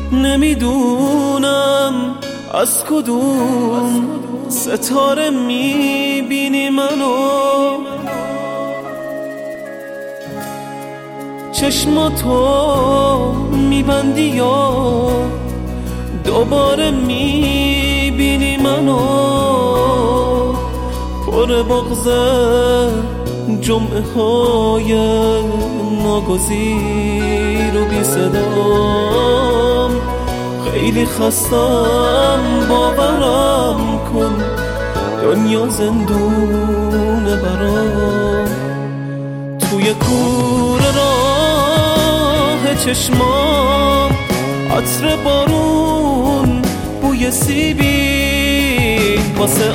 نمیدونم از کدوم ستاره میبینی منو، چشماتو میبندی یا دوباره میبینی منو، پر بغضه جمعه های ناگزیر و بی صدام، خیلی خستم باورم کن دنیا زندونه برام، توی کوره راه چشمام عطر بارون بوی سیبی واسه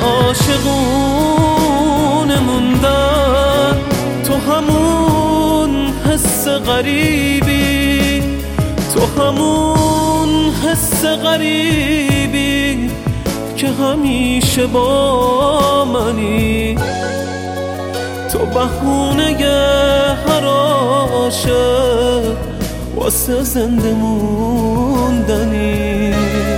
عاشقون موندن، تو همون حس غریبی، تو همون حس غریبی که همیشه با منی، تو بهونه هر عاشق واسه زنده موندنی.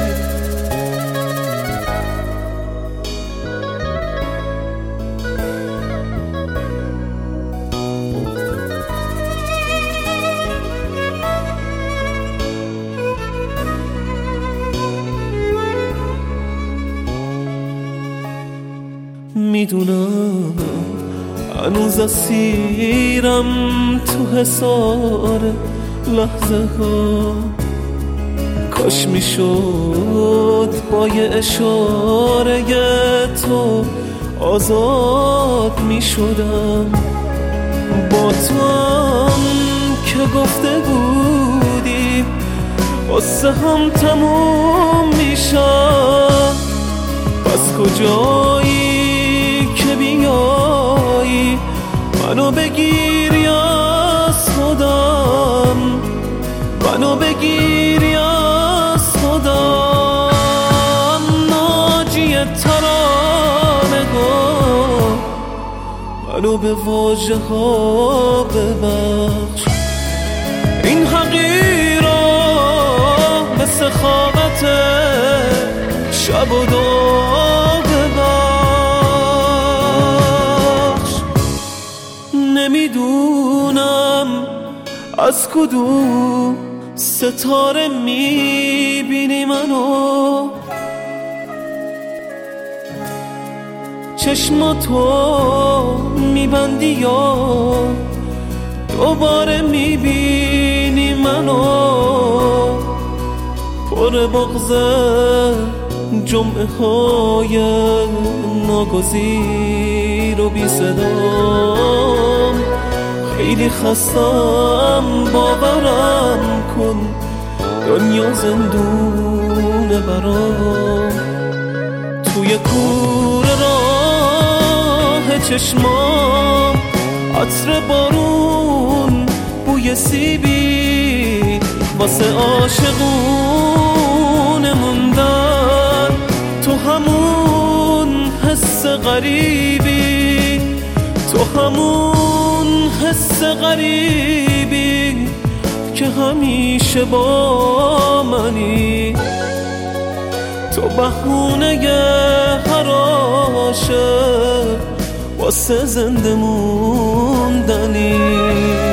میدونم هنوز اسیرم تو حصار لحظه ها، کاش میشد با یه اشاره تو آزاد میشدم، با تو هم که گفته بودی قصه هم تموم میشم، پس کجایی که بیایی منو بگیری از خودم، منو بگیری از خودم، ناجی ترانه گو منو به واژه ها ببخش، این حقیرا به سخاوت شب و دو ببخش. نمیدونم از کدوم ستاره میبینی منو، چشماتو میبندی یا دوباره میبینی منو، پر بغضه جمعه های ناگزیر و بی صدام، خیلی خستم باورم کن دنیا زندونه برام، توی کوره راه چشمام عطر بارون بوی سیبی واسه عاشقون موندن، تو همون حس غریبی، تو همون حس غریبی که همیشه با منی، تو بهونه هر عاشق واسه زنده موندنی.